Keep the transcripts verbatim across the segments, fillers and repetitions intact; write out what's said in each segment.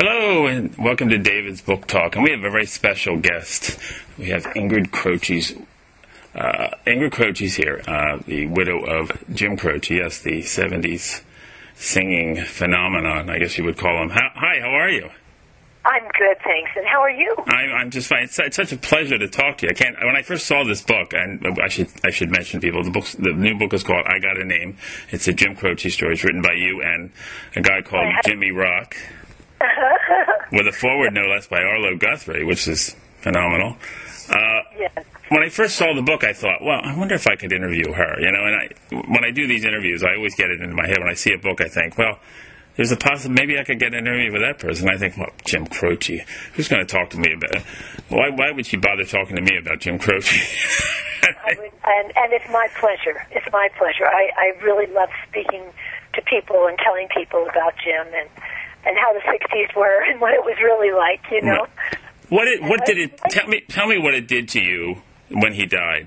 Hello, and welcome to David's Book Talk. And we have a very special guest. We have Ingrid Croce's. Uh, Ingrid Croce's here, uh, the widow of Jim Croce. Yes, the seventies singing phenomenon, I guess you would call him. How, hi, how are you? I'm good, thanks. And how are you? I'm, I'm just fine. It's, it's such a pleasure to talk to you. I can't. When I first saw this book, and I should I should mention people, the book, the new book is called "I Got a Name." It's a Jim Croce story. It's written by you and a guy called Jimmy Rock, with a foreword no less by Arlo Guthrie, which is phenomenal. Uh, yes. When I first saw the book, I thought, well, I wonder if I could interview her. You know, and I when I do these interviews, I always get it into my head. When I see a book, I think, well, there's a possibility maybe I could get an interview with that person. I think, well, Jim Croce, who's going to talk to me about it? Why, why would she bother talking to me about Jim Croce? I would, and, and it's my pleasure. It's my pleasure. I, I really love speaking to people and telling people about Jim and, and how the sixties were and what it was really like, you know. What it, what did it, tell me, tell me what it did to you when he died.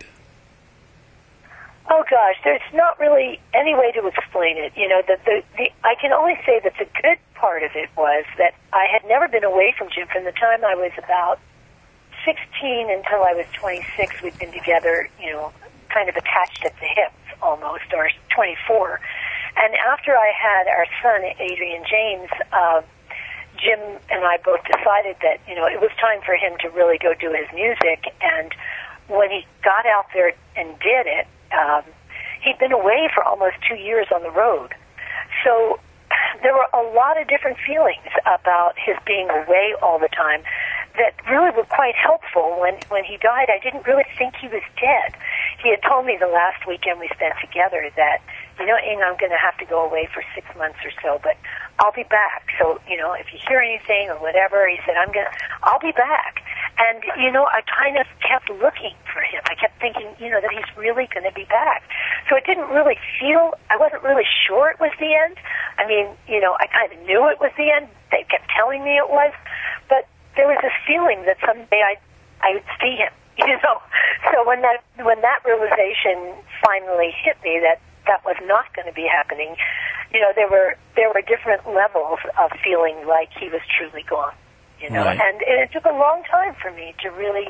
Oh gosh, there's not really any way to explain it. You know, the, the the I can only say that the good part of it was that I had never been away from Jim from the time I was about sixteen until I was twenty-six. We'd been together, you know, kind of attached at the hips almost, or twenty-four. And after I had our son, Adrian James, uh, Jim and I both decided that, you know, it was time for him to really go do his music. And when he got out there and did it, Um, he'd been away for almost two years on the road. So there were a lot of different feelings about his being away all the time that really were quite helpful. When, when he died, I didn't really think he was dead. He had told me the last weekend we spent together that, you know, Ing, I'm going to have to go away for six months or so, but I'll be back. So, you know, if you hear anything or whatever, he said, I'm going to, I'll be back. And, you know, I kind of kept looking for him. I kept thinking, you know, that he's really going to be back. So it didn't really feel, I wasn't really sure it was the end. I mean, you know, I kind of knew it was the end. They kept telling me it was. But there was this feeling that someday I I would see him, you know. So when that when that realization finally hit me that that was not going to be happening, you know, there were there were different levels of feeling like he was truly gone. You know, right. and it took a long time for me to really,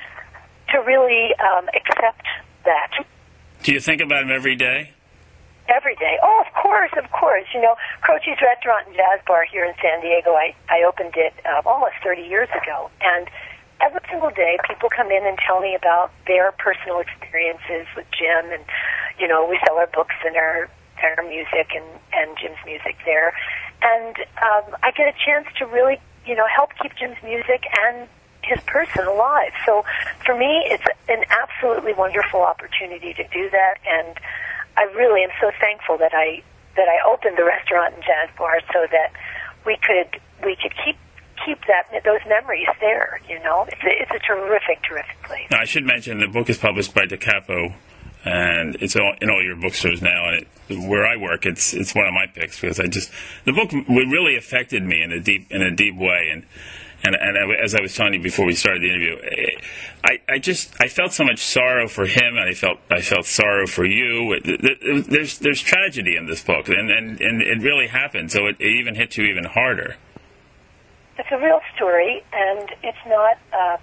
to really um, accept that. Do you think about him every day? Every day. Oh, of course, of course. You know, Croce's Restaurant and Jazz Bar here in San Diego, I, I opened it uh, almost thirty years ago. And every single day, people come in and tell me about their personal experiences with Jim. And, you know, we sell our books and our, our music and, and Jim's music there. And um, I get a chance to really, you know, help keep Jim's music and his person alive. So for me, it's an absolutely wonderful opportunity to do that, and I really am so thankful that I that I opened the restaurant and jazz bar so that we could we could keep keep that those memories there. You know, it's a, it's a terrific, terrific place. Now, I should mention the book is published by Da Capo, and it's all, in all your bookstores now. And it, where I work, it's it's one of my picks because I just the book really affected me in a deep in a deep way. And and and as I was telling you before we started the interview, I, I just I felt so much sorrow for him, and I felt I felt sorrow for you. There's there's tragedy in this book, and and, and it really happened. So it, it even hit you even harder. It's a real story, and it's not um,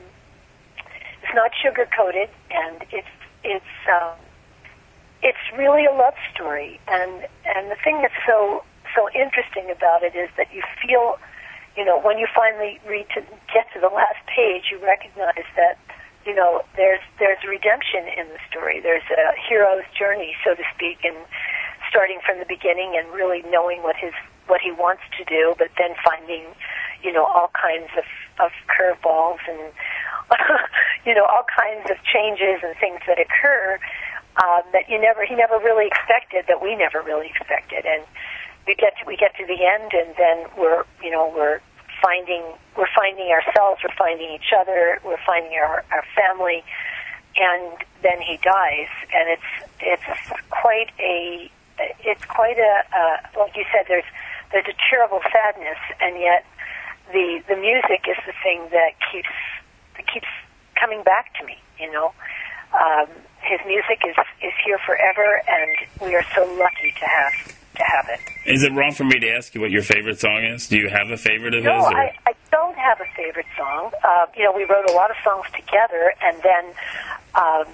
it's not sugar coated, and it's it's. Um, It's really a love story, and and the thing that's so so interesting about it is that you feel, you know, when you finally read to get to the last page, you recognize that, you know, there's there's redemption in the story. There's a hero's journey, so to speak, and starting from the beginning and really knowing what his what he wants to do, but then finding, you know, all kinds of of curveballs and you know all kinds of changes and things that occur. Um, that you never, he never really expected, that we never really expected, and we get to, we get to the end, and then we're, you know, we're finding, we're finding ourselves, we're finding each other, we're finding our, our family, and then he dies, and it's, it's quite a, it's quite a, uh, like you said, there's, there's a terrible sadness, and yet the, the music is the thing that keeps, that keeps coming back to me, you know. Um, his music is, is here forever, and we are so lucky to have to have it. Is it wrong for me to ask you what your favorite song is? Do you have a favorite of no, his? No, I, I don't have a favorite song. Uh, you know, we wrote a lot of songs together, and then um,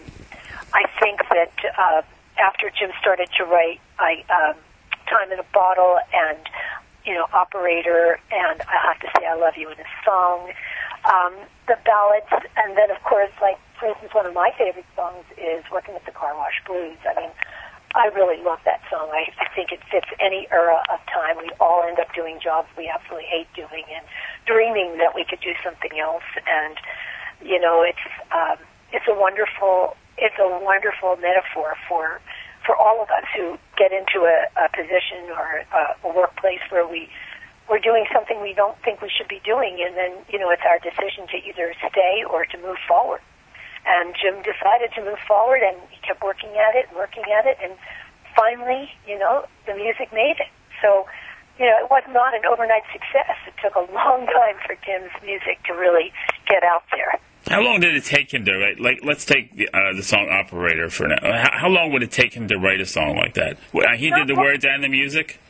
I think that uh, after Jim started to write I, um, Time in a Bottle and, you know, Operator, and I Have to Say I Love You in a Song, um, the ballads, and then, of course, like, for instance, one of my favorite songs is Working with the Car Wash Blues. I mean, I really love that song. I, I think it fits any era of time. We all end up doing jobs we absolutely hate doing and dreaming that we could do something else. And, you know, it's um, it's a wonderful it's a wonderful metaphor for for all of us who get into a, a position or a, a workplace where we we're doing something we don't think we should be doing, and then, you know, it's our decision to either stay or to move forward. And Jim decided to move forward, and he kept working at it, working at it, and finally, you know, the music made it. So, you know, it was not an overnight success. It took a long time for Tim's music to really get out there. How long did it take him to write? Like, let's take the, uh, the song "Operator" for now. How, how long would it take him to write a song like that? Well, he did the words and the music.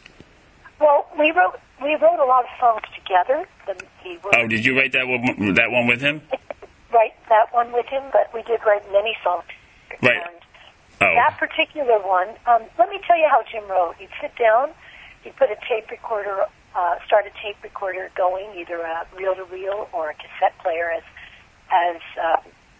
Well, we wrote we wrote a lot of songs together. The, he wrote, oh, did you write that one, that one with him? Write that one with him, but we did write many songs. Right. And oh. That particular one, um, let me tell you how Jim wrote. He'd sit down, he'd put a tape recorder, uh, start a tape recorder going, either a reel-to-reel or a cassette player as as uh,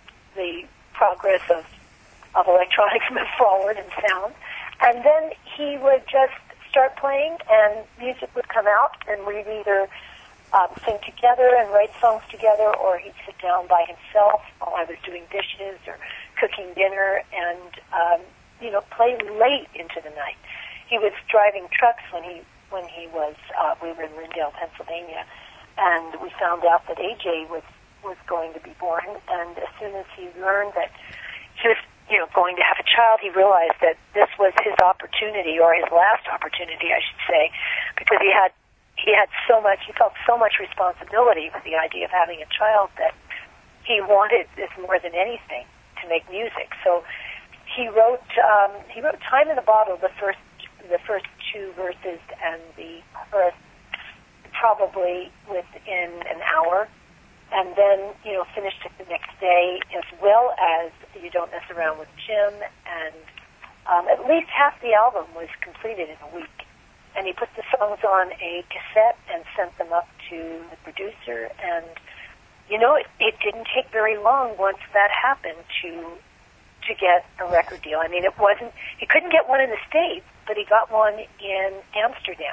the progress of, of electronics moved forward and sound. And then he would just start playing, and music would come out, and we'd either Um, sing together and write songs together, or he'd sit down by himself while I was doing dishes or cooking dinner and, um, you know, play late into the night. He was driving trucks when he when he was, uh, we were in Lindale, Pennsylvania, and we found out that A J was, was going to be born, and as soon as he learned that he was, you know, going to have a child, he realized that this was his opportunity, or his last opportunity, I should say, because he had He had so much, he felt so much responsibility with the idea of having a child that he wanted this more than anything to make music. So he wrote, um, he wrote "Time in a Bottle," the first, the first two verses, and the chorus probably within an hour, and then, you know, finished it the next day, as well as "You Don't Mess Around with Jim," and um, at least half the album was completed in a week. And he put the songs on a cassette and sent them up to the producer. And, you know, it, it didn't take very long once that happened to to get a record deal. I mean, it wasn't, he couldn't get one in the States, but he got one in Amsterdam.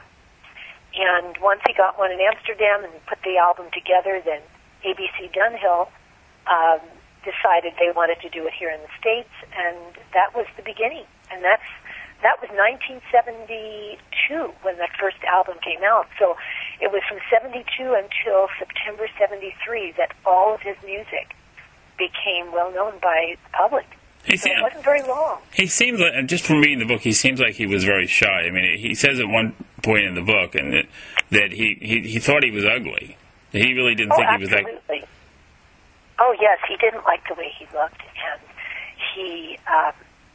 And once he got one in Amsterdam and put the album together, then A B C Dunhill um, decided they wanted to do it here in the States, and that was the beginning. And that's That was nineteen seventy-two when that first album came out. So it was from seventy-two until September seventy-three that all of his music became well known by the public. He so it wasn't very long. He seems like, and just from reading the book, he seems like he was very shy. I mean, he says at one point in the book and that, that he, he, he thought he was ugly. He really didn't oh, think he was like... Absolutely. Oh, yes, he didn't like the way he looked, and he... Um,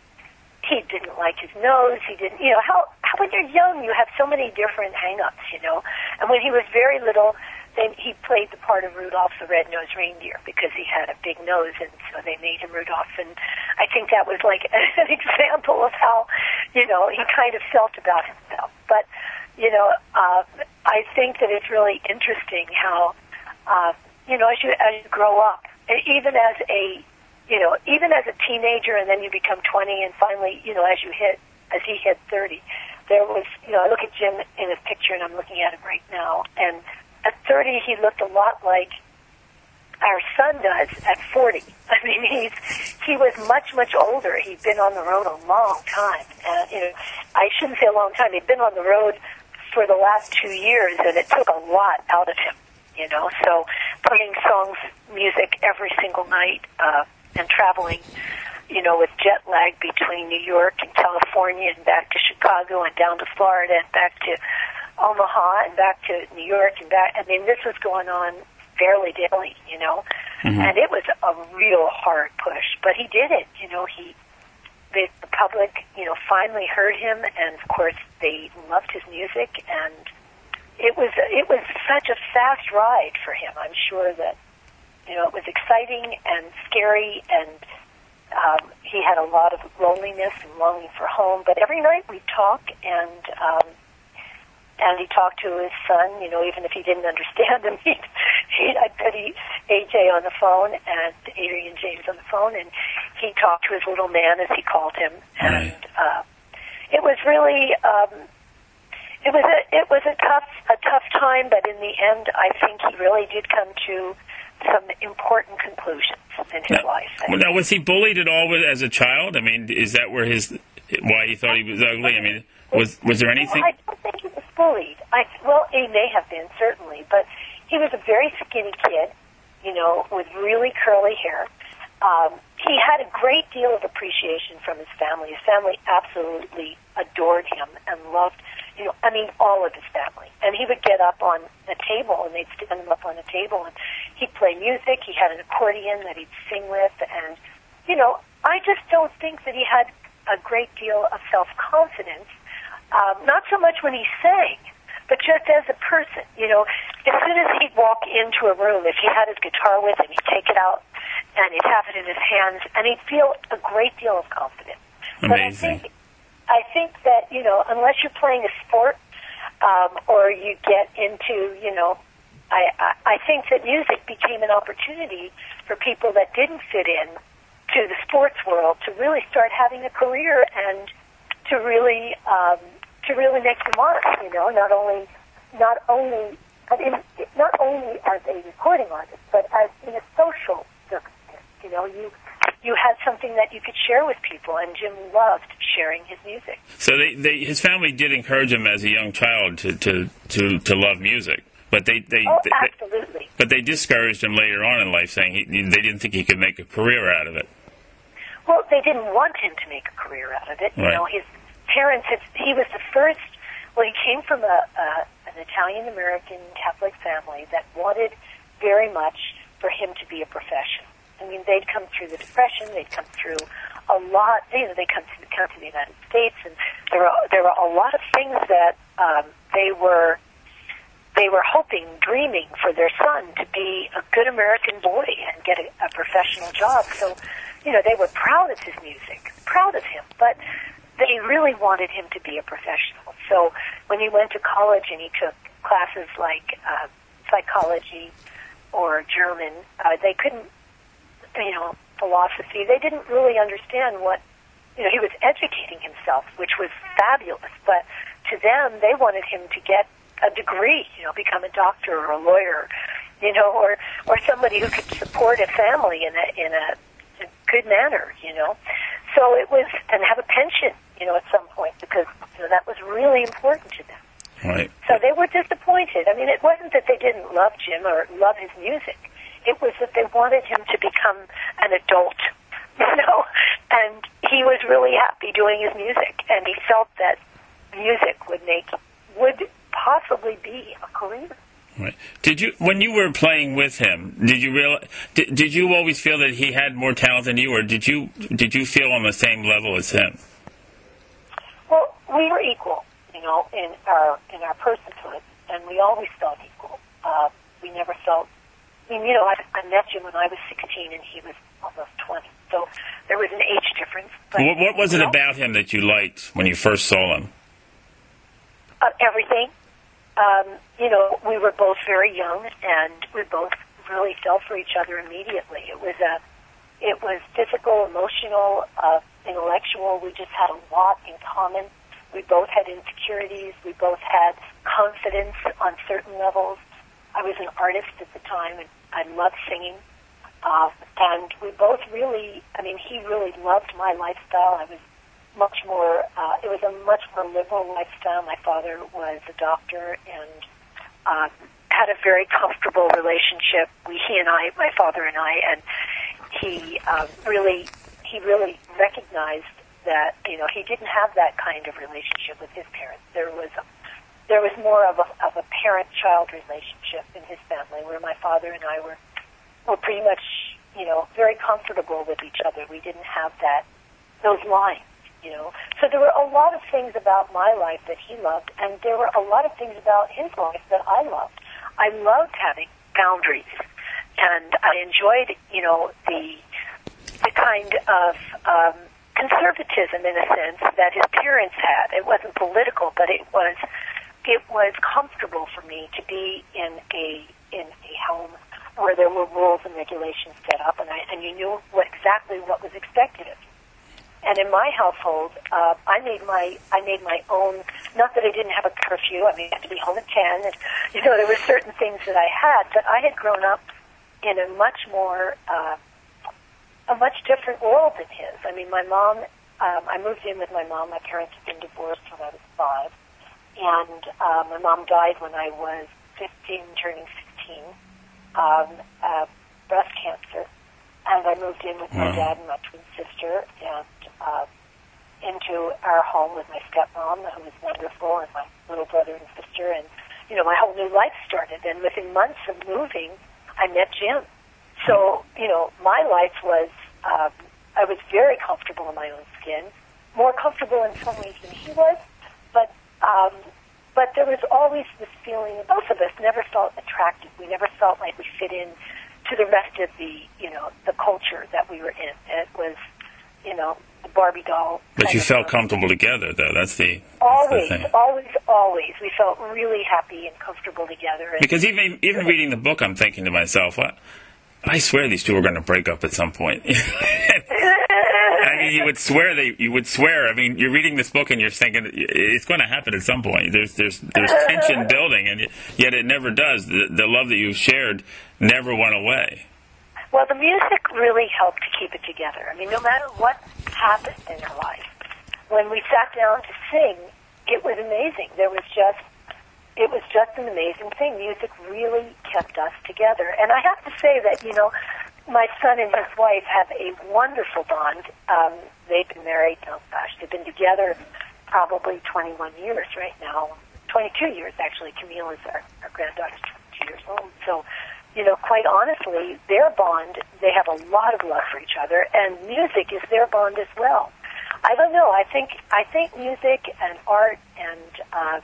He didn't like his nose. He didn't, you know, how, how when you're young, you have so many different hang-ups, you know. And when he was very little, they, he played the part of Rudolph the Red-Nosed Reindeer because he had a big nose, and so they made him Rudolph. And I think that was like an example of how, you know, he kind of felt about himself. But, you know, uh, I think that it's really interesting how, uh, you know, as you, as you grow up, and even as a You know, even as a teenager, and then you become twenty, and finally, you know, as you hit, as he hit thirty, there was, you know, I look at Jim in his picture, and I'm looking at him right now, and at thirty, he looked a lot like our son does at forty. I mean, he's he was much, much older. He'd been on the road a long time, and, you know, I shouldn't say a long time. He'd been on the road for the last two years, and it took a lot out of him, you know, so playing songs, music every single night, uh, and traveling, you know, with jet lag between New York and California and back to Chicago and down to Florida and back to Omaha and back to New York and back. I mean, this was going on fairly daily, you know, mm-hmm. and it was a real hard push, but he did it. You know, he the, the public, you know, finally heard him, and of course they loved his music, and it was it was such a fast ride for him. I'm sure that, you know, it was exciting and scary, and um, he had a lot of loneliness and longing for home. But every night we'd talk, and um, and he talked to his son, you know, even if he didn't understand him. He'd, he'd, I'd put he, A J on the phone and Adrian James on the phone, and he talked to his little man, as he called him. And uh, it was really, um, it was a, it was a tough, a tough time, but in the end, I think he really did come to some important conclusions in his now, life. Well, now, was he bullied at all with, as a child? I mean, is that where his, why he thought he was ugly? I mean, was was there anything? Well, I don't think he was bullied. I, well, he may have been, certainly, but he was a very skinny kid, you know, with really curly hair. Um, he had a great deal of appreciation from his family. His family absolutely adored him and loved, you know, I mean, all of his family. And he would get up on a table, and they'd stand him up on a table, and he'd play music. He had an accordion that he'd sing with, and, you know, I just don't think that he had a great deal of self-confidence. Um, not so much when he sang, but just as a person. You know, as soon as he'd walk into a room, if he had his guitar with him, he'd take it out and he'd have it in his hands, and he'd feel a great deal of confidence. Amazing. But I think, I think that, you know, unless you're playing a sport um, or you get into, you know, I, I, I think that music became an opportunity for people that didn't fit in to the sports world to really start having a career and to really um, to really make the mark. You know, not only not only but in, not only as a recording artist, but as in a social circumstance. You know, you you had something that you could share with people, and Jim loved sharing his music. So they, they his family did encourage him as a young child to to, to, to love music. But they, they, oh, they absolutely. But they discouraged him later on in life, saying he, they didn't think he could make a career out of it. Well, they didn't want him to make a career out of it. You right. know, his parents, he was the first, well, he came from a, a an Italian-American Catholic family that wanted very much for him to be a professional. I mean, they'd come through the Depression, they'd come through a lot, you know, they come to, come to the United States, and there were, there were a lot of things that um, they were, they were hoping, dreaming for their son to be a good American boy and get a, a professional job. So, you know, they were proud of his music, proud of him, but they really wanted him to be a professional. So when he went to college and he took classes like uh, psychology or German, uh, they couldn't, you know, philosophy, they didn't really understand what, you know, he was educating himself, which was fabulous, but to them, they wanted him to get a degree, you know, become a doctor or a lawyer, you know, or, or somebody who could support a family in a, in a, a good manner, you know. So it was, and have a pension, you know, at some point, because, you know, that was really important to them. Right. So they were disappointed. I mean, it wasn't that they didn't love Jim or love his music. It was that they wanted him to become an adult, you know, and he was really happy doing his music, and he felt that music would make, would possibly be a career. Right. Did you, when you were playing with him, did you realize, did, did you always feel that he had more talent than you, or did you did you feel on the same level as him? Well, we were equal, you know, in our in our personhood, and we always felt equal. Uh, we never felt. I mean, you know, I, I met Jim when I was sixteen, and he was almost twenty, so there was an age difference. But, what, what was it you know, about him that you liked when you first saw him? Uh, everything. Um, you know, we were both very young, and we both really fell for each other immediately. It was a, it was physical, emotional, uh, intellectual. We just had a lot in common. We both had insecurities. We both had confidence on certain levels. I was an artist at the time, and I loved singing. Uh, and we both really, I mean, he really loved my lifestyle. I was much more, uh, it was a much more liberal lifestyle. My father was a doctor and uh, had a very comfortable relationship. We, he and I, my father and I, and he uh, really, he really recognized that, you know, he didn't have that kind of relationship with his parents. There was, a, there was more of a, of a parent-child relationship in his family, where my father and I were, were pretty much, you know, very comfortable with each other. We didn't have that those lines, you know. So there were a lot of things about my life that he loved, and there were a lot of things about his life that I loved. I loved having boundaries, and I enjoyed, you know, the the kind of um, conservatism, in a sense, that his parents had. It wasn't political, but it was it was comfortable for me to be in a in a home where there were rules and regulations set up, and I and you knew what, exactly what was expected of you. And in my household, uh, I made my I made my own. Not that I didn't have a curfew. I mean, I had to be home at ten, and you know there were certain things that I had. But I had grown up in a much more uh, a much different world than his. I mean, my mom. Um, I moved in with my mom. My parents had been divorced when I was five, and uh, my mom died when I was fifteen, turning sixteen, um, uh, breast cancer. And I moved in with my dad and my twin sister, and uh, into our home with my stepmom, who was wonderful, and my little brother and sister, and you know, my whole new life started. And within months of moving, I met Jim. So you know, my life was um, I was very comfortable in my own skin, more comfortable in some ways than he was, but um, but there was always this feeling. Both of us never felt attractive. We never felt like we fit in to the rest of the, you know, the culture that we were in. It was, you know, the Barbie doll. But you felt comfortable together, though. That's the always, that's the thing. always, always. We felt really happy and comfortable together. And because even even reading the book, I'm thinking to myself, I, I swear these two are going to break up at some point. I mean, you would swear they, you would swear. I mean, you're reading this book and you're thinking it's going to happen at some point. There's there's there's tension building, and yet it never does. The, the love that you've shared never went away. Well, the music really helped to keep it together. I mean, no matter what happened in our life, when we sat down to sing, it was amazing. There was just, it was just an amazing thing. Music really kept us together. And I have to say that, you know, my son and his wife have a wonderful bond. Um, they've been married, oh gosh, they've been together probably twenty-one years right now. twenty-two years, actually. Camille is our, our granddaughter's twenty-two years old. So, you know, quite honestly, their bond, they have a lot of love for each other, and music is their bond as well. I don't know. I think I think music and art and uh,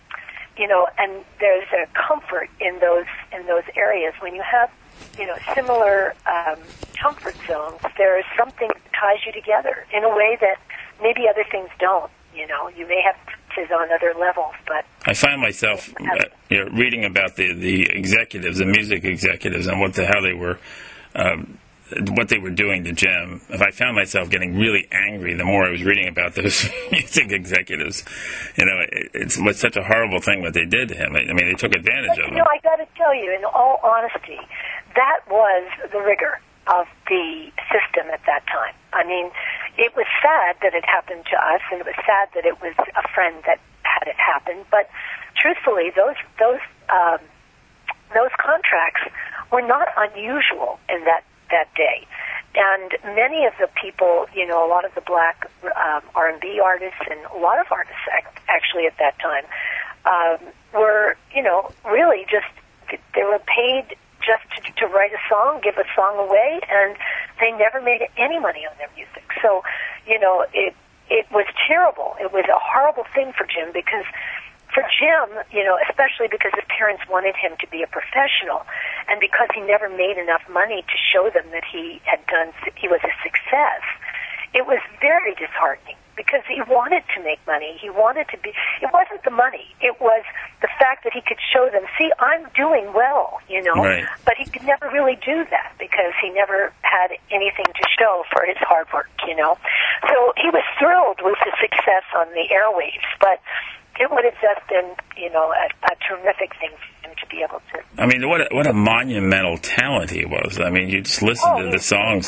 you know, and there's a comfort in those in those areas when you have, you know, similar um, comfort zones. There is something that ties you together in a way that maybe other things don't. You know, you may have differences on other levels, but I find myself uh, you know, reading about the, the executives, the music executives, and what the how they were, um, what they were doing to Jim. If I found myself getting really angry the more I was reading about those music executives, you know, it, it's what's such a horrible thing what they did to him. I mean, they took advantage but, of him. You know, I got to tell you, in all honesty, that was the rigor of the system at that time. I mean, it was sad that it happened to us, and it was sad that it was a friend that had it happen. But truthfully, those those um, those contracts were not unusual in that that day. And many of the people, you know, a lot of the black um, R and B artists and a lot of artists act, actually at that time um, were, you know, really just, they were paid just to, to write a song, give a song away, and they never made any money on their music. So, you know, it it was terrible. It was a horrible thing for Jim, because for Jim, you know, especially because his parents wanted him to be a professional, and because he never made enough money to show them that he had done, he was a success, it was very disheartening, because he wanted to make money. He wanted to be, it wasn't the money. It was the fact that he could show them, see, I'm doing well, you know. Right. But he could never really do that, because he never had anything to show for his hard work, you know. So he was thrilled with the success on the airwaves, but it would have just been, you know, a, a terrific thing for him to be able to. I mean, what a, what a monumental talent he was. I mean, you just listen oh, to the songs.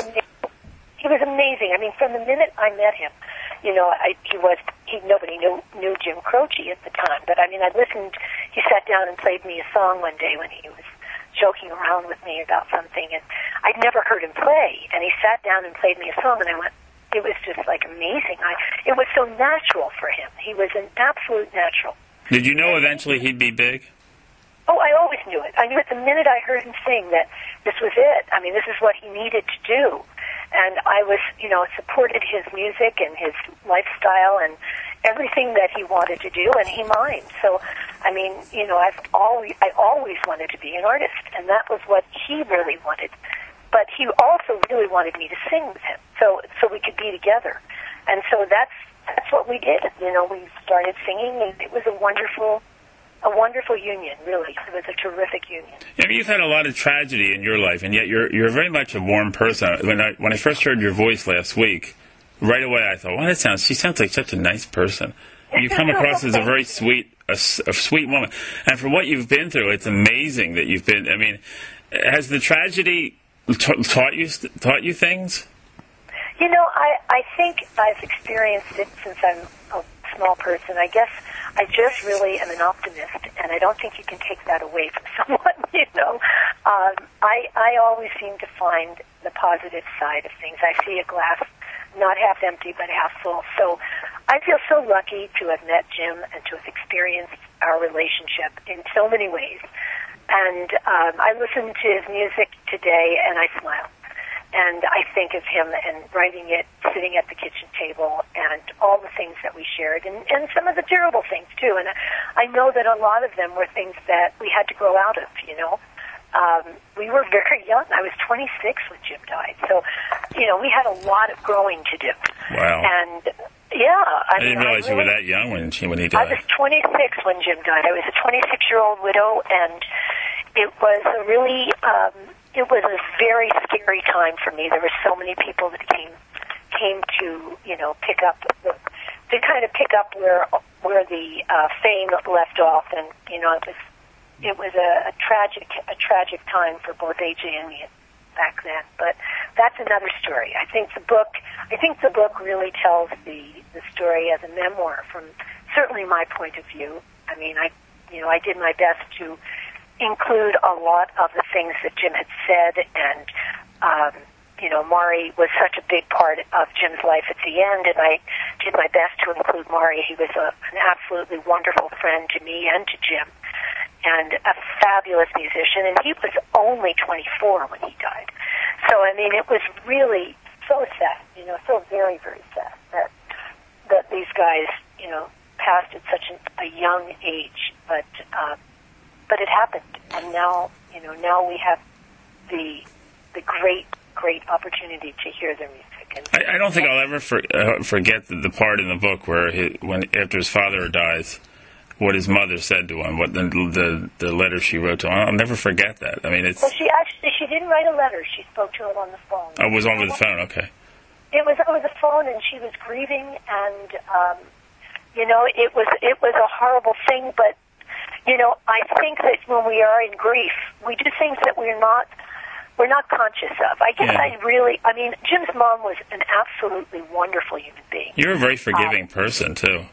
He was amazing. I mean, from the minute I met him, you know, I, he was, he, nobody knew, knew Jim Croce at the time, but I mean, I listened, he sat down and played me a song one day when he was joking around with me about something, and I'd never heard him play, and he sat down and played me a song, and I went, it was just like amazing. I, it was so natural for him. He was an absolute natural. Did you know eventually he'd be big? Oh, I always knew it. I knew it the minute I hered him sing that this was it. I mean, this is what he needed to do. And I was, you know, supported his music and his lifestyle and everything that he wanted to do, and he mined. So, I mean, you know, I've always, I always wanted to be an artist, and that was what he really wanted. But he also really wanted me to sing with him, so so we could be together. And so that's that's what we did. You know, we started singing, and it was a wonderful, a wonderful union. Really, it was a terrific union. Yeah, you've had a lot of tragedy in your life, and yet you're you're very much a warm person. When I when I first heard your voice last week, right away I thought, "Wow, that sounds." She sounds like such a nice person. You come across as a very sweet, a, a sweet woman, and for what you've been through, it's amazing that you've been. I mean, has the tragedy ta- taught you taught you things? You know, I I think I've experienced it since I'm a small person. I guess I just really am an optimist, and I don't think you can take that away from someone. You know, um, I I always seem to find the positive side of things. I see a glass not half empty, but half full. So I feel so lucky to have met Jim and to have experienced our relationship in so many ways. And um, I listen to his music today, and I smile. And I think of him and writing it, sitting at the kitchen table, and all the things that we shared, and, and some of the terrible things, too. And I, I know that a lot of them were things that we had to grow out of, you know. Um, we were very young. I was twenty-six when Jim died. So, you know, we had a lot of growing to do. Wow. And, yeah. I, I didn't mean, realize I really, you were that young when, she, when he I died. was twenty-six when Jim died. I was a twenty-six-year-old widow, and it was a really, um, it was a very scary time for me. There were so many people that came came to, you know, pick up, the, to kind of pick up where where the uh, fame left off, and, you know, it was It was a, a tragic, a tragic time for both A J and me back then. But that's another story. I think the book, I think the book really tells the the story as a memoir from certainly my point of view. I mean, I, you know, I did my best to include a lot of the things that Jim had said, and um, you know, Maury was such a big part of Jim's life at the end, and I did my best to include Maury. He was a, an absolutely wonderful friend to me and to Jim, and a fabulous musician, and he was only twenty-four when he died. So, I mean, it was really so sad, you know, so very, very sad that that these guys, you know, passed at such an, a young age, but uh, but it happened, and now, you know, now we have the the great, great opportunity to hear their music. And I, I don't think I'll ever for, uh, forget the, the part in the book where he, when after his father dies, what his mother said to him, what the the, the letter she wrote to him. I'll never forget that. I mean, it's. Well, she actually she didn't write a letter. She spoke to him on the phone. Oh, it was over the phone. Okay. It was over the phone, and she was grieving, and um, you know, it was it was a horrible thing. But you know, I think that when we are in grief, we do things that we're not we're not conscious of. I guess Yeah. I really, I mean, Jim's mom was an absolutely wonderful human being. You're a very forgiving um, person too.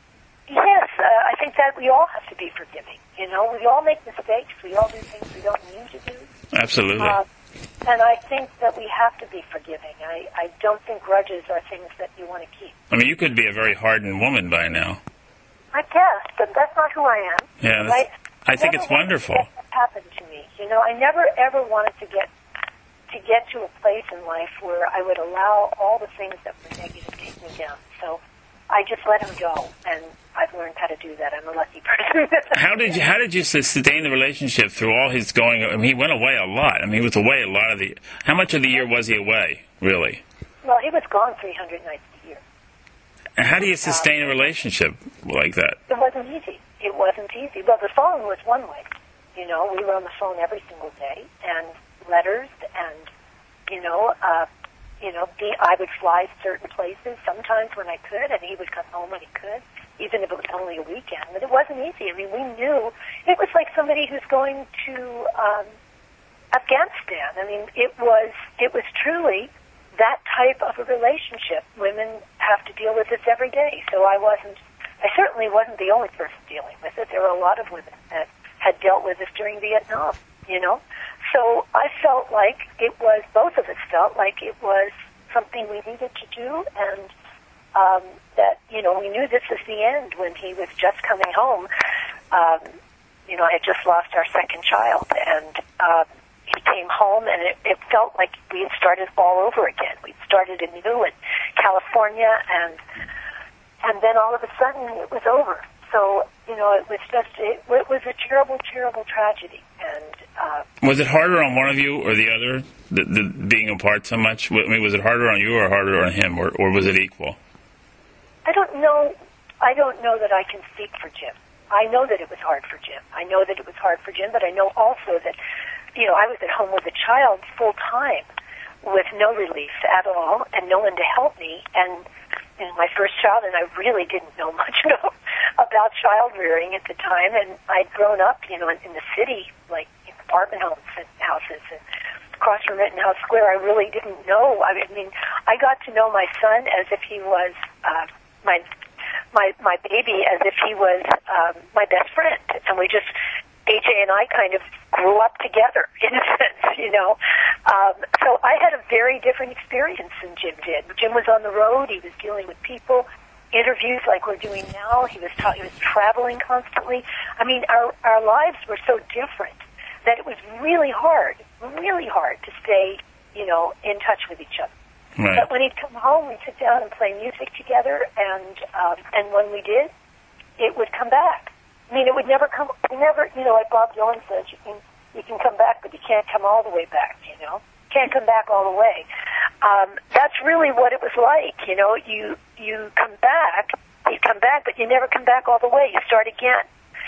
Yes, uh, I think that we all have to be forgiving. You know, we all make mistakes. We all do things we don't mean to do. Absolutely. Uh, and I think that we have to be forgiving. I, I don't think grudges are things that you want to keep. I mean, you could be a very hardened woman by now. I guess, but that's not who I am. Yeah, that's, right? I think it's wonderful. That happened to me. You know, I never ever wanted to get to get to a place in life where I would allow all the things that were negative take me down. So I just let him go, and I've learned how to do that. I'm a lucky person. How did you How did you sustain the relationship through all his going? I mean, he went away a lot. I mean, he was away a lot of the. How much of the year was he away? Really? Well, he was gone three hundred nights a year. And how do you sustain a relationship like that? It wasn't easy. It wasn't easy. Well, the phone was one way. You know, we were on the phone every single day, and letters, and you know. Uh, You know, I would fly certain places sometimes when I could, and he would come home when he could, even if it was only a weekend. But it wasn't easy. I mean, we knew it was like somebody who's going to um, Afghanistan. I mean, it was it was truly that type of a relationship. Women have to deal with this every day. So I wasn't. I certainly wasn't the only person dealing with it. There were a lot of women that had dealt with this during Vietnam. You know. So I felt like it was, both of us felt like it was something we needed to do, and um, that, you know, we knew this was the end when he was just coming home. Um, you know, I had just lost our second child, and uh, he came home, and it, it felt like we had started all over again. We started anew in California, and and then all of a sudden it was over. So, you know, it was just, it, it was a terrible, terrible tragedy. And uh, was it harder on one of you or the other, the, the being apart so much? I mean, was it harder on you or harder on him, or, or was it equal? I don't know. I don't know that I can speak for Jim. I know that it was hard for Jim. I know that it was hard for Jim, but I know also that, you know, I was at home with a child full time with no relief at all and no one to help me. And, you know, my first child, and I really didn't know much about, about child rearing at the time. And I'd grown up, you know, in, in the city, like in apartment homes and houses and across from Rittenhouse Square. I really didn't know. I mean, I got to know my son as if he was uh, my my my baby, as if he was um, my best friend, and we just A J and I kind of grew up together in a sense, you know. Um, so I had a very different experience than Jim did. Jim was on the road; he was dealing with people, interviews like we're doing now. He was ta- he was traveling constantly. I mean, our our lives were so different that it was really hard, really hard to stay, you know, in touch with each other. Right. But when he'd come home, we'd sit down and play music together, and um, and when we did, it would come back. I mean, it would never come, never, you know, like Bob Dylan says, you can you can come back, but you can't come all the way back, you know? Can't come back all the way. Um, that's really what it was like, you know? You, you come back, you come back, but you never come back all the way. You start again.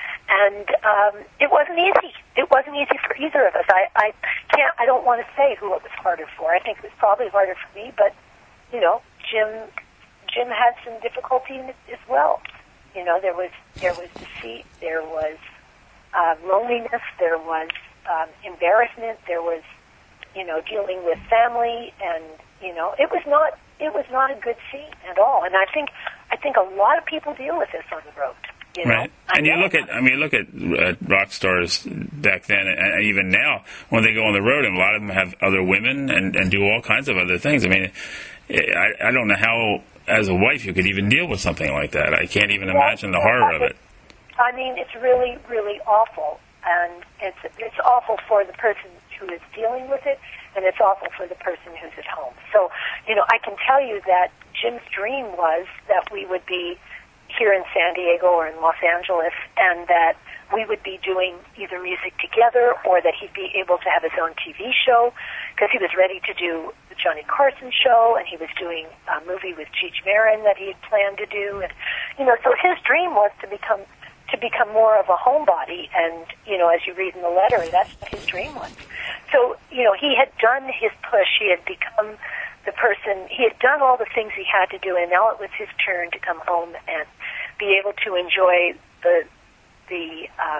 And um, it wasn't easy. It wasn't easy for either of us. I, I can't. I don't want to say who it was harder for. I think it was probably harder for me. But you know, Jim, Jim had some difficulty in it as well. You know, there was there was deceit. There was uh, loneliness. There was um, embarrassment. There was, you know, dealing with family, and you know, it was not. It was not a good scene at all. And I think I think a lot of people deal with this on the road. You know? Right, and you look at, I mean, look at uh, rock stars back then, and even now, when they go on the road, and a lot of them have other women and, and do all kinds of other things. I mean, I, I don't know how, as a wife, you could even deal with something like that. I can't even imagine the horror of it. I mean, it's really, really awful, and it's it's awful for the person who is dealing with it, and it's awful for the person who's at home. So, you know, I can tell you that Jim's dream was that we would be here in San Diego or in Los Angeles, and that we would be doing either music together or that he'd be able to have his own T V show, because he was ready to do the Johnny Carson show, and he was doing a movie with Cheech Marin that he had planned to do. And, you know, so his dream was to become to become more of a homebody, and, you know, as you read in the letter, that's what his dream was. So, you know, he had done his push. He had become the person, he had done all the things he had to do, and now it was his turn to come home and be able to enjoy the, the uh,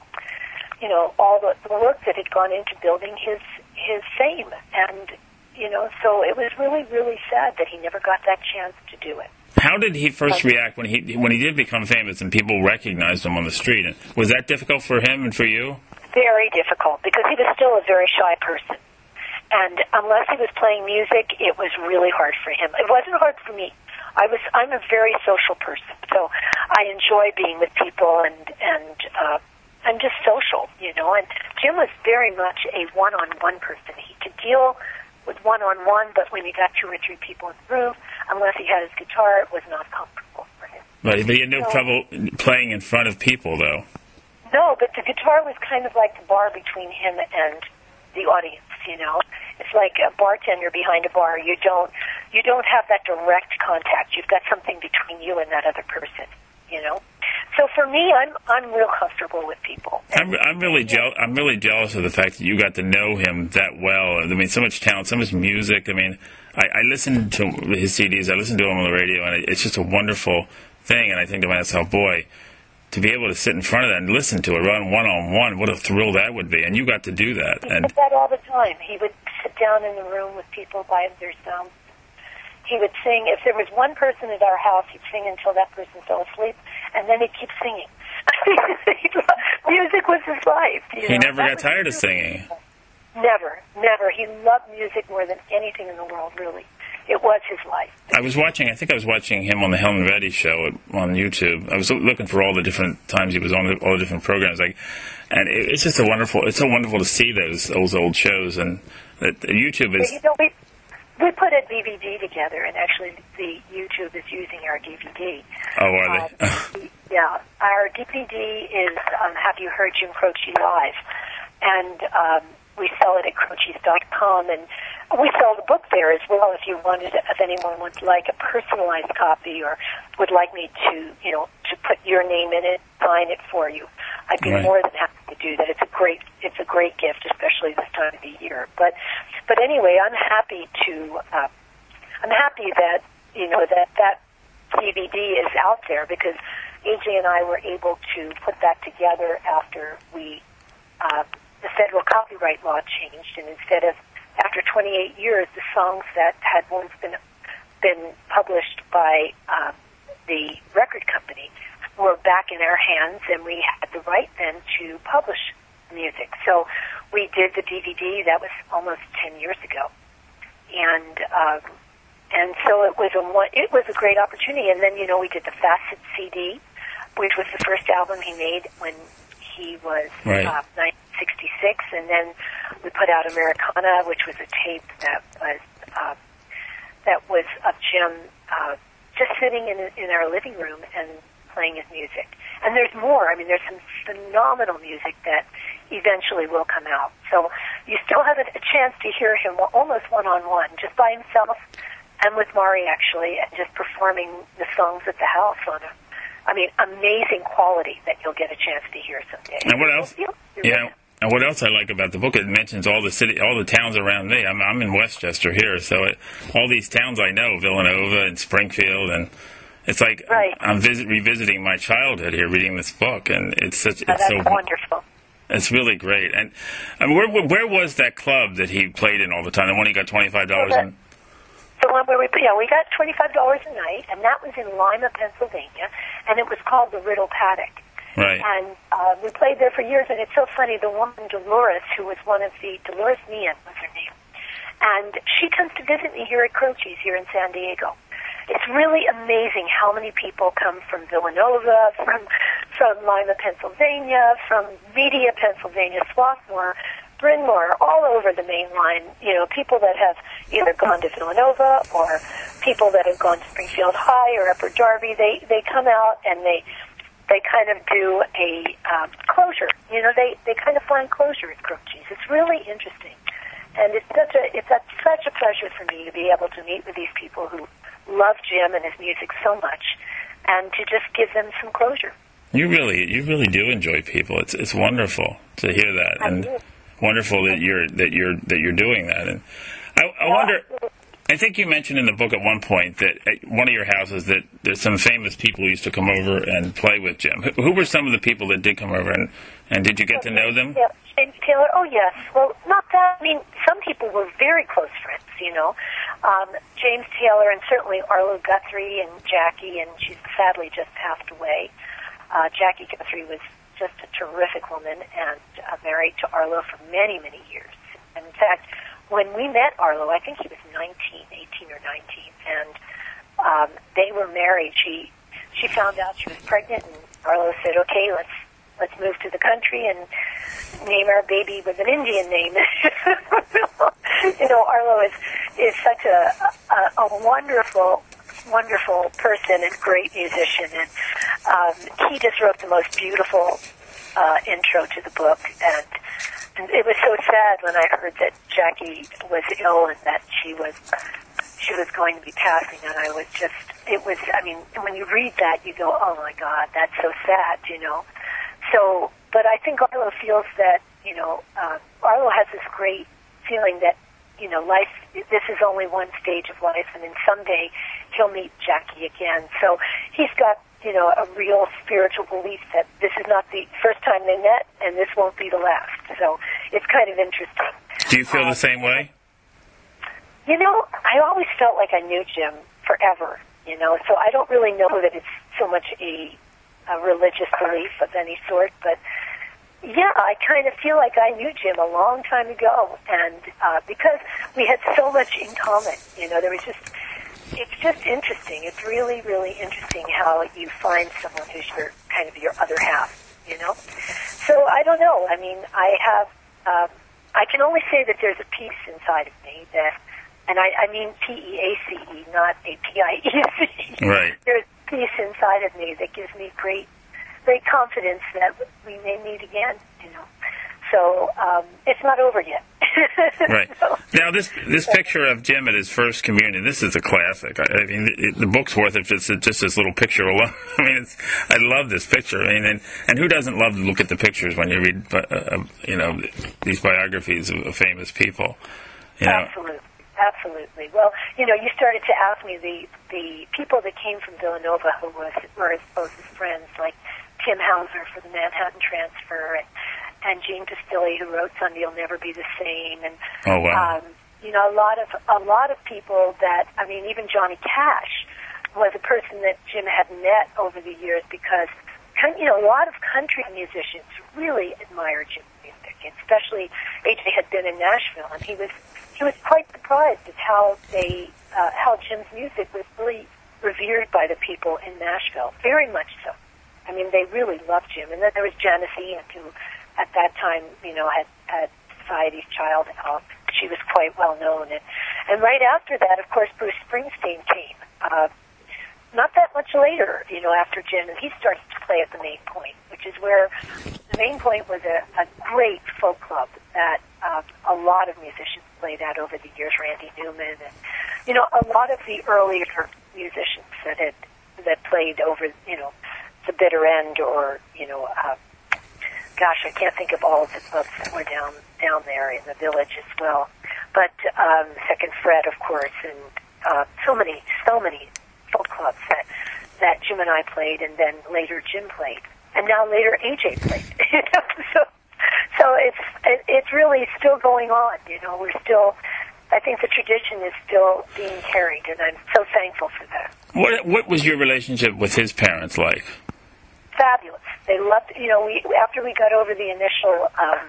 you know, all the, the work that had gone into building his, his fame. And, you know, so it was really, really sad that he never got that chance to do it. How did he first react when he when he did become famous and people recognized him on the street? And was that difficult for him and for you? Very difficult, because he was still a very shy person. And unless he was playing music, it was really hard for him. It wasn't hard for me. I was, I'm a very social person, so I enjoy being with people and, and, uh, I'm just social, you know, and Jim was very much a one-on-one person. He could deal with one-on-one, but when he got two or three people in the room, unless he had his guitar, it was not comfortable for him. But, but he had no so, trouble playing in front of people, though. No, but the guitar was kind of like the bar between him and the audience, you know. It's like a bartender behind a bar. You don't you don't have that direct contact. You've got something between you and that other person, you know. So for me, I'm I'm real comfortable with people. I'm I'm really jealous. I'm really jealous of the fact that you got to know him that well. I mean, so much talent, so much music. I mean, I, I listened to his C Ds. I listened to him on the radio, and it's just a wonderful thing. And I think to myself, boy, to be able to sit in front of that and listen to it, run one on one, what a thrill that would be. And you got to do that. He and did that all the time. He would sit down in the room with people by themselves. He would sing. If there was one person at our house, he'd sing until that person fell asleep, and then he'd keep singing. Music was his life. You he know? never that got tired of singing. Never, never. He loved music more than anything in the world, really. It was his life. I was watching, I think I was watching him on the Helen Reddy show on YouTube. I was looking for all the different times he was on all the different programs. Like, and it, it's just a wonderful, it's so wonderful to see those, those old shows. And that YouTube is... You know, we, we put a D V D together, and actually the YouTube is using our D V D. Oh, are they? Um, yeah, our D V D is um, Have You Heard Jim Croce Live? And um, we sell it at croces dot com, and we sell the book there as well. If you wanted, if anyone would like a personalized copy, or would like me to, you know, to put your name in it, sign it for you, I'd be right. more than happy to do that. It's a great, it's a great gift, especially this time of the year. But, but anyway, I'm happy to, uh, I'm happy that you know that that D V D is out there, because A J and I were able to put that together after we, uh, the federal copyright law changed, and instead of after twenty-eight years, the songs that had once been been published by uh, the record company were back in our hands, and we had the right then to publish music. So we did the D V D. That was almost ten years ago, and um, and so it was a it was a great opportunity. And then you know we did the Facet C D, which was the first album he made when he was right. uh, nineteen sixty-six, and then we put out Americana, which was a tape that was uh, that was of Jim uh, just sitting in in our living room and playing his music. And there's more. I mean, there's some phenomenal music that eventually will come out. So you still have a, a chance to hear him almost one-on-one, just by himself and with Mari, actually, and just performing the songs at the house on a, I mean, amazing quality that you'll get a chance to hear someday. And what else? Yeah. And what else I like about the book, it mentions all the city, all the towns around me. I'm, I'm in Westchester here, so it, all these towns I know, Villanova and Springfield, and it's like right. I'm visit, revisiting my childhood here, reading this book, and it's such. It's oh, that's so wonderful. It's really great. And I mean, where where was that club that he played in all the time? The one he got twenty-five dollars well, in. The one where we, yeah, we got twenty-five dollars a night, and that was in Lima, Pennsylvania, and it was called the Riddle Paddock. Right. And uh, we played there for years, and it's so funny, the woman, Dolores, who was one of the, Dolores Meehan was her name, and she comes to visit me here at Croce's here in San Diego. It's really amazing how many people come from Villanova, from from Lima, Pennsylvania, from Media, Pennsylvania, Swarthmore, Bryn Mawr, all over the main line. You know, people that have either gone to Villanova or people that have gone to Springfield High or Upper Darby. They they come out and they they kind of do a um, closure. You know, they they kind of find closure at Croce's. It's really interesting, and it's such a it's a, such a pleasure for me to be able to meet with these people who love Jim and his music so much, and to just give them some closure. You really, you really do enjoy people. It's it's wonderful to hear that, I and do. wonderful that you're that you're that you're doing that. And I, I Well, wonder. I think you mentioned in the book at one point that at one of your houses that there's some famous people who used to come over and play with Jim. Who, who were some of the people that did come over, and and did you get to know them? Yeah, James Taylor. Oh yes. Well, not that. I mean, some people were very close friends. You know, um, James Taylor and certainly Arlo Guthrie and Jackie, and she's sadly just passed away. Uh, Jackie Guthrie was just a terrific woman and uh, married to Arlo for many, many years. And in fact, when we met Arlo, I think he was nineteen, eighteen or nineteen, and um, they were married. She she found out she was pregnant, and Arlo said, "Okay, let's let's move to the country and name our baby with an Indian name." You know, Arlo is is such a, a a wonderful, wonderful person and great musician, and um, he just wrote the most beautiful uh, intro to the book. And, and it was so sad when I heard that Jackie was ill and that she was she was going to be passing. And I was just, it was, I mean, when you read that, you go, "Oh my God, that's so sad," you know. So, but I think Arlo feels that, you know, uh, Arlo has this great feeling that, you know, life, this is only one stage of life, and then someday he'll meet Jackie again. So he's got, you know, a real spiritual belief that this is not the first time they met, and this won't be the last. So it's kind of interesting. Do you feel uh, the same way? You know, I always felt like I knew Jim forever, you know, so I don't really know that it's so much a, a religious belief of any sort, but yeah, I kind of feel like I knew Jim a long time ago, and uh, because we had so much in common, you know, there was just, it's just interesting. It's really, really interesting how you find someone who's your, kind of your other half, you know? So I don't know. I mean, I have, um, I can only say that there's a peace inside of me that, And I, I mean P E A C E, not A P I E C. Right. There's peace inside of me that gives me great, great confidence that we may meet again, you know. So um, it's not over yet. Right. So, now, this this picture of Jim at his first communion, this is a classic. I, I mean, it, the book's worth it just just this little picture alone. I mean, it's, I love this picture. I mean, and, and who doesn't love to look at the pictures when you read, uh, uh, you know, these biographies of, of famous people? You know? Absolutely. Absolutely. Well, you know, you started to ask me the the people that came from Villanova who was, were his closest friends, like Tim Hauser for the Manhattan Transfer, and, and Gene Pastilli, who wrote Sunday Will Never Be the Same, and oh, wow. um, you know, a lot of a lot of people that, I mean, even Johnny Cash was a person that Jim had met over the years because, you know, a lot of country musicians really admired Jim's music, especially A J had been in Nashville, and he was. He was quite surprised at how they, uh, how Jim's music was really revered by the people in Nashville. Very much so. I mean, they really loved Jim. And then there was Janice Ian, who at that time, you know, had, had Society's Child out. She was quite well known. And, and right after that, of course, Bruce Springsteen came. Uh, not that much later, you know, after Jim, and he started to play at the Main Point, which is where the Main Point was a, a great folk club that uh, a lot of musicians played at over the years. Randy Newman, and you know, a lot of the earlier musicians that had that played over, you know, the Bitter End, or you know, uh, gosh, I can't think of all of the clubs that were down down there in the Village as well. But um, Second Fret, of course, and uh, so many, so many folk clubs that that Jim and I played, and then later Jim played, and now later A J played. so. So it's it, it's really still going on. You know, we're still. I think the tradition is still being carried, and I'm so thankful for that. What What was your relationship with his parents like? Fabulous. They loved. You know, we after we got over the initial um,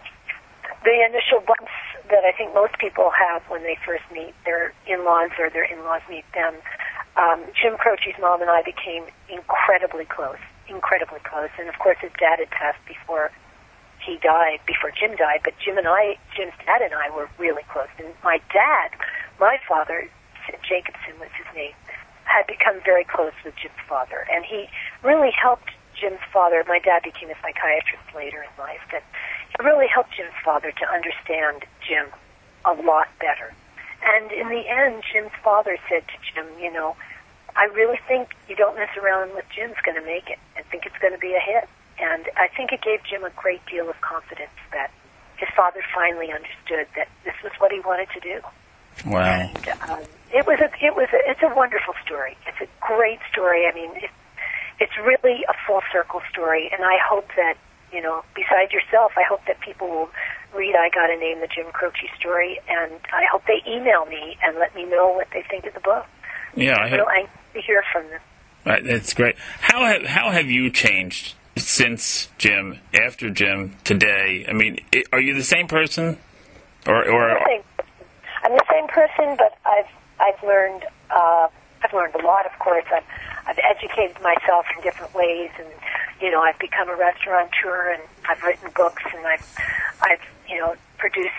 the initial bumps that I think most people have when they first meet their in-laws or their in-laws meet them. Um, Jim Croce's mom and I became incredibly close, incredibly close, and of course his dad had passed before he died, before Jim died, but Jim and I, Jim's dad and I were really close. And my dad, my father, Jacobson was his name, had become very close with Jim's father. And he really helped Jim's father. My dad became a psychiatrist later in life. And he really helped Jim's father to understand Jim a lot better. And in the end, Jim's father said to Jim, you know, I really think you don't mess around with Jim's going to make it. I think it's going to be a hit. And I think it gave Jim a great deal of confidence that his father finally understood that this was what he wanted to do. Wow! And, um, it was a, it was a, it's a wonderful story. It's a great story. I mean, it, it's really a full circle story. And I hope that, you know, besides yourself, I hope that people will read I Gotta Name the Jim Croce Story, and I hope they email me and let me know what they think of the book. Yeah, I have. So I to hear from them. Right, that's great. How have how have you changed since Jim, after Jim, today? I mean, it, are you the same person? Or, or I'm the same person. I'm the same person, but I've I've learned uh, I've learned a lot. Of course, I've I've educated myself in different ways, and you know, I've become a restaurateur, and I've written books, and I've I've you know produced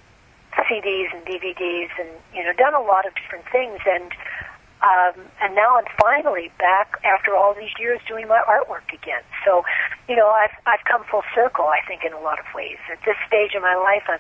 C Ds and D V Ds, and you know done a lot of different things, and. Um, and now I'm finally back after all these years doing my artwork again. So, you know, I've I've come full circle, I think, in a lot of ways. At this stage of my life, I'm,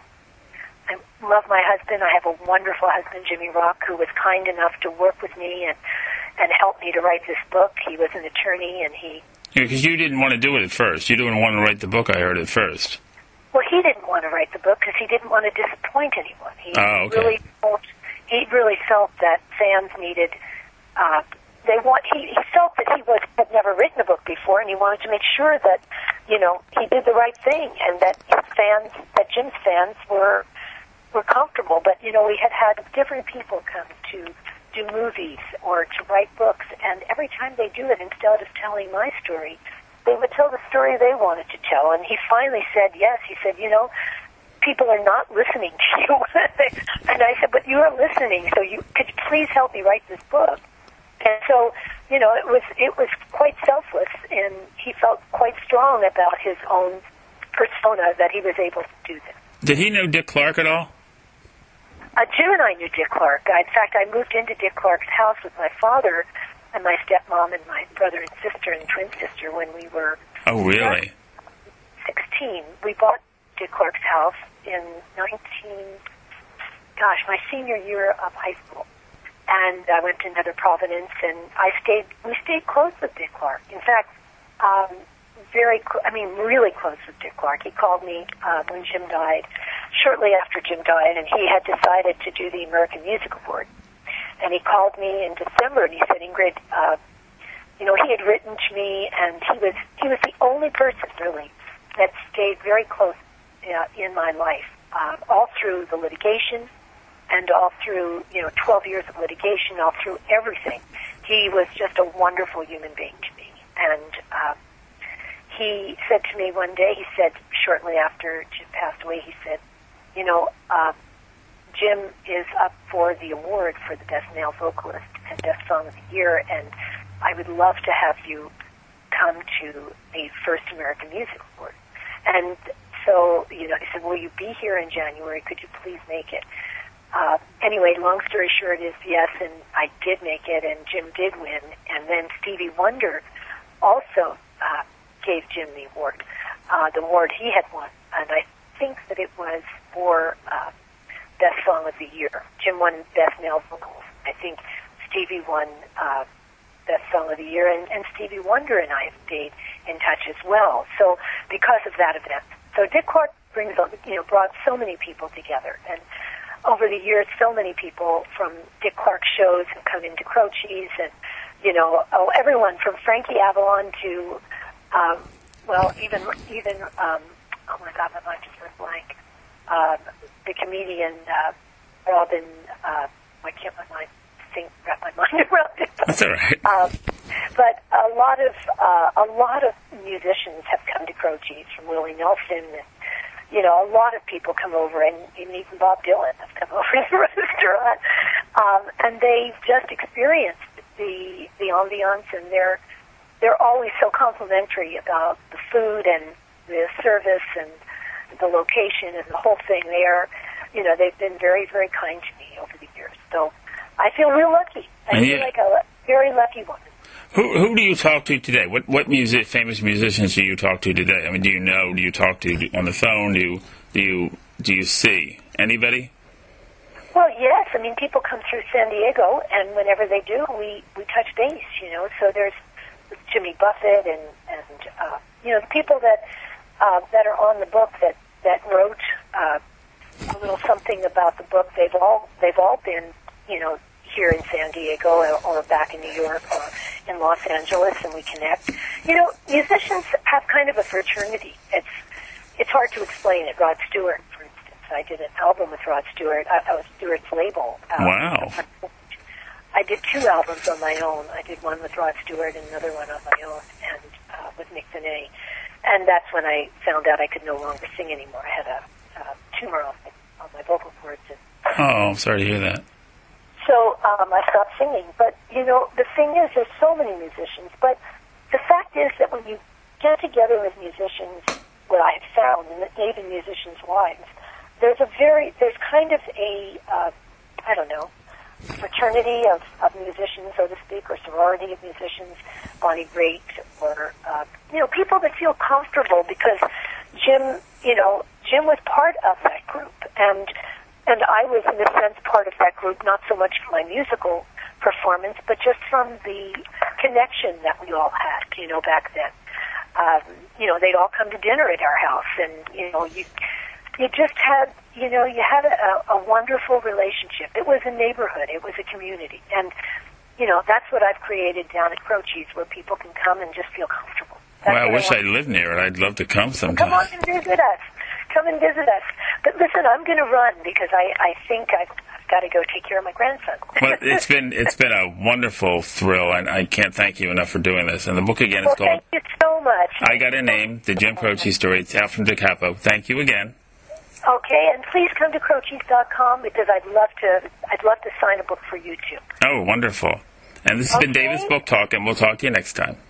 I love my husband. I have a wonderful husband, Jimmy Rock, who was kind enough to work with me and, and help me to write this book. He was an attorney, and he... Yeah, because you didn't want to do it at first. You didn't want to write the book, I heard, at first. Well, he didn't want to write the book because he didn't want to disappoint anyone. He oh, okay. really felt, he really felt that fans needed... Uh, they want. He, he felt that he was had never written a book before, and he wanted to make sure that, you know, he did the right thing, and that his fans, that Jim's fans, were were comfortable. But you know, we had had different people come to do movies or to write books, and every time they do it, instead of telling my story, they would tell the story they wanted to tell. And he finally said yes. He said, you know, people are not listening to you. And I said, but you are listening, so you could you please help me write this book. And so, you know, it was it was quite selfless, and he felt quite strong about his own persona that he was able to do this. Did he know Dick Clark at all? Uh, Jim and I knew Dick Clark. I, in fact, I moved into Dick Clark's house with my father and my stepmom and my brother and sister and twin sister when we were Oh, really? sixteen. We bought Dick Clark's house in nineteen, gosh, my senior year of high school. And I went to Nether Providence, and I stayed, we stayed close with Dick Clark. In fact, um, very, cl- I mean, really close with Dick Clark. He called me uh, when Jim died, shortly after Jim died, and he had decided to do the American Music Award. And he called me in December, and he said, Ingrid, uh, you know, he had written to me, and he was he was the only person, really, that stayed very close uh, in my life, uh, all through the litigation, and all through, you know, twelve years of litigation, all through everything. He was just a wonderful human being to me. And uh, he said to me one day, he said, shortly after Jim passed away, he said, you know, uh, Jim is up for the award for the Best Male Vocalist and Best Song of the Year, and I would love to have you come to the first American Music Award. And so, you know, he said, will you be here in January? Could you please make it? Uh, anyway, long story short is yes, and I did make it, and Jim did win. And then Stevie Wonder also uh, gave Jim the award, uh, the award he had won. And I think that it was for uh, Best Song of the Year. Jim won Best Male Vocals. I think Stevie won uh, Best Song of the Year, and, and Stevie Wonder and I have stayed in touch as well. So because of that event, so Dick Clark brings, you know, brought so many people together, and over the years, so many people from Dick Clark shows have come into Croce's, and you know, oh, everyone from Frankie Avalon to, um, well, even even um, oh my God, my mind just went blank. Uh, the comedian uh, Robin, uh, I can't my mind think wrap my mind around it. That's all right. Um, but a lot of uh, a lot of musicians have come to Croce's, from Willie Nelson. And, you know, a lot of people come over, and even Bob Dylan has come over to the restaurant, um, and they just experienced the the ambiance, and they're they're always so complimentary about the food and the service and the location and the whole thing. They are, you know, they've been very, very kind to me over the years. So I feel real lucky. I and feel you, like a very lucky woman. Who who do you talk to today? What what music famous musicians do you talk to today? I mean, do you know? Do you talk to on the phone? Do you do you do you see anybody? Well, yes. I mean, people come through San Diego, and whenever they do, we, we touch base. You know, so there's Jimmy Buffett and and uh, you know, the people that uh, that are on the book that that wrote uh, a little something about the book. They've all they've all been, you know, here in San Diego or, or back in New York or in Los Angeles, and we connect. You know, musicians have kind of a fraternity. It's it's hard to explain it. Rod Stewart, for instance. I did an album with Rod Stewart. I, I was Stewart's label. Um, wow. I did two albums on my own. I did one with Rod Stewart and another one on my own, and uh, with Mick Benet. And that's when I found out I could no longer sing anymore. I had a uh, tumor on my, on my vocal cords. And, oh, I'm sorry to hear that. So um, I stopped singing. But, you know, the thing is, there's so many musicians. But the fact is that when you get together with musicians, what I've found, and even musicians' wives, there's a very, there's kind of a, uh, I don't know, fraternity of, of musicians, so to speak, or sorority of musicians, Bonnie Raitt, or, uh, you know, people that feel comfortable because Jim, you know, Jim was part of that group. And And I was, in a sense, part of that group, not so much from my musical performance, but just from the connection that we all had, you know, back then. Um, you know, they'd all come to dinner at our house, and, you know, you you just had, you know, you had a, a wonderful relationship. It was a neighborhood. It was a community. And, you know, that's what I've created down at Croce's, where people can come and just feel comfortable. That's well, I wish I I lived near it. I'd love to come sometime. Come on and visit us. Come and visit us. But listen, I'm going to run because I, I think I've, I've got to go take care of my grandson. Well, it's been it's been a wonderful thrill, and I can't thank you enough for doing this. And the book again is well, called thank you so much. I Got a Name, The Jim Croce Story. It's out from Da Capo. Thank you again. Okay, and please come to Croce's dot com because I'd love to I'd love to sign a book for you too. Oh, wonderful. And this has okay. been David's Book Talk, and we'll talk to you next time.